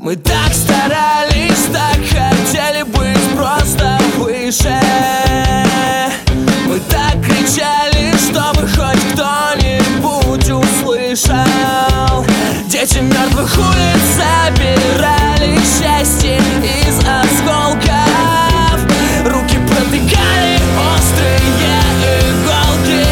Мы так старались, так хотели быть просто выше. Мы так кричали, чтобы хоть кто-нибудь услышал. Дети мертвых улиц собирали счастье из осколков. Руки протыкали острые иголки.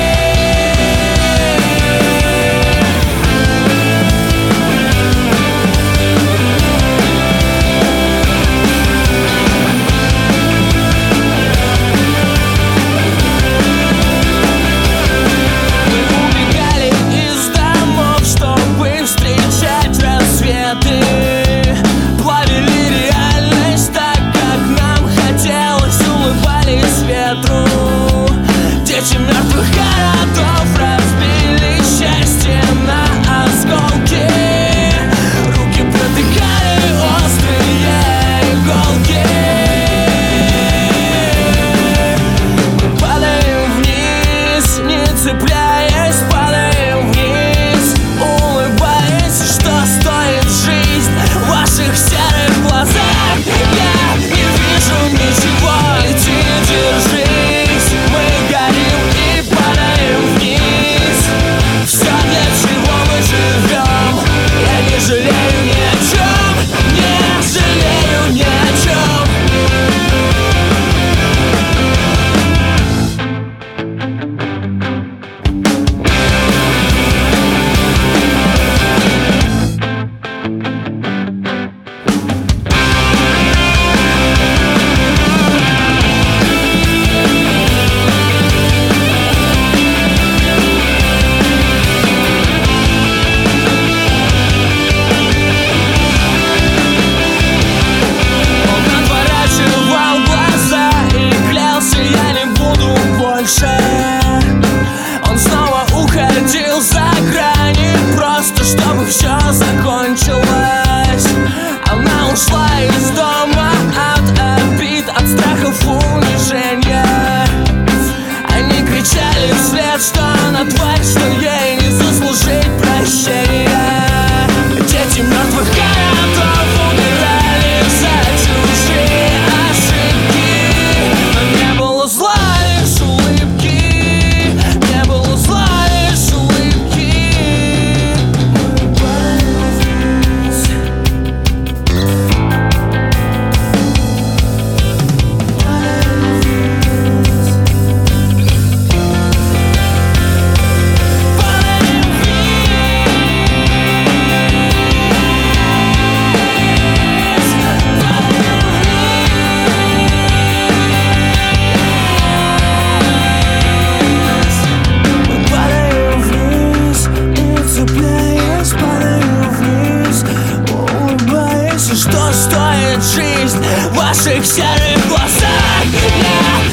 Плавили реальность так, как нам хотелось, улыбались ветру. Дети мертвых городов разбили счастье на осколки. Руки протыкали острые иголки. Мы падаем вниз, не цепляясь, падаем вниз, улыбаясь, что стоит жизнь в ваших серых глазах. Я не вижу ничего, иди, держись. Мы горим и падаем вниз. Все, для чего мы живем. Я не жалею ни о чем, не жалею ни о чем. Он снова уходил за грани, просто чтобы все закончилось. Она ушла из дома от обид, от страхов, унижения. Они кричали вслед, что она тварь, что ей не заслужить прощения. Дети мертвых городов умирали за чужие ошибки. Но не было зла, лишь улыбки. Не было зла, лишь улыбки. Что стоит жизнь в ваших серых глазах?